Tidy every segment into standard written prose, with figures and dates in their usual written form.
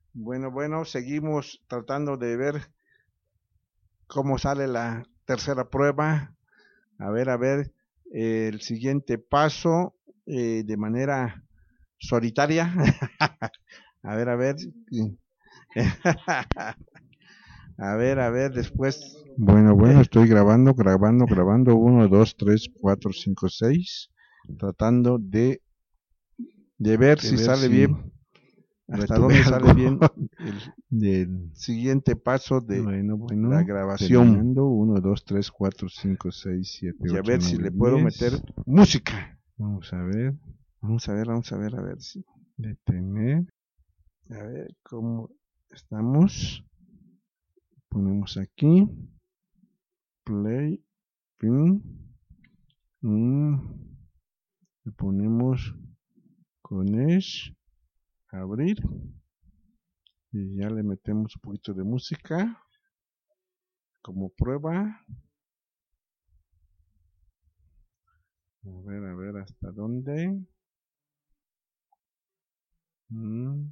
Bueno, seguimos tratando de ver cómo sale la tercera prueba. A ver, el siguiente paso de manera solitaria. A ver. A ver, después. Bueno, estoy grabando. 1, 2, 3, 4, 5, 6. Tratando de ver si sale bien. Hasta dónde sale bien el siguiente paso de la grabación. Terminando, 1, 2, 3, 4, 5, 6, 7, Y a 8, ver si 9, le puedo 10. meter música. Vamos a ver, A ver si. detener, A ver cómo estamos. ponemos aquí, Play. Pin. le ponemos con es, Abrir. Y ya le metemos un poquito de música. Como prueba. A ver hasta dónde. Mm.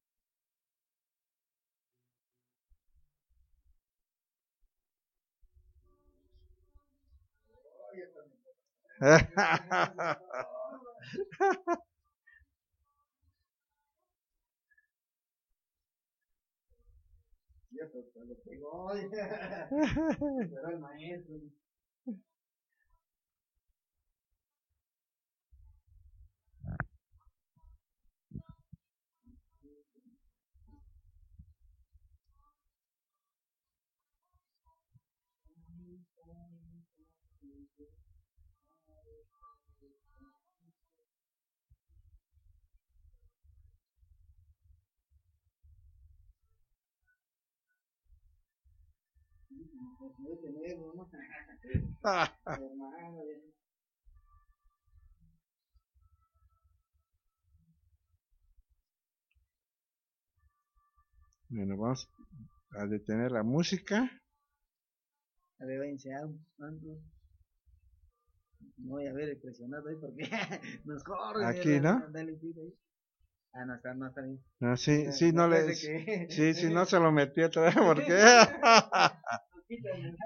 Bueno, vamos a detener la música. A ver, voy a enseñar un tanto. No voy a ver presionado ahí porque nos corre. Aquí, ¿no? Dale clic ahí. Ah, no está bien. No, sí, no Después le. de que. Sí, no se lo metí otra vez porque. Nos quitan el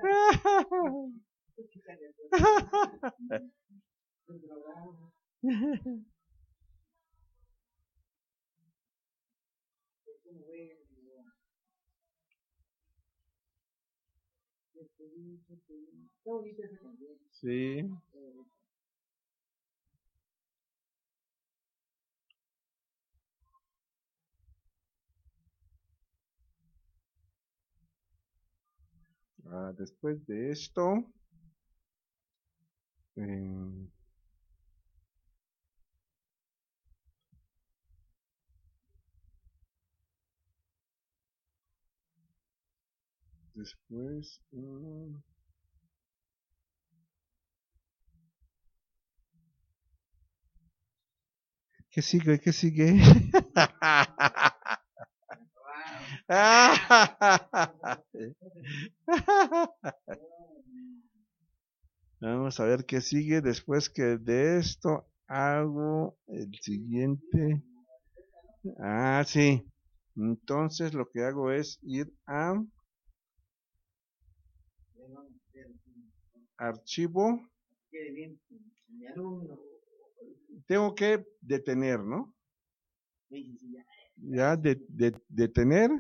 programa. ¿Cómo ven? Está bonita esa canción. Sí. Después de esto. eh, Después. ¿Qué sigue? ¿Qué sigue? Vamos a ver qué sigue después que de esto hago el siguiente. Sí. Entonces lo que hago es ir a archivo. Tengo que detener, ¿no? Ya detener.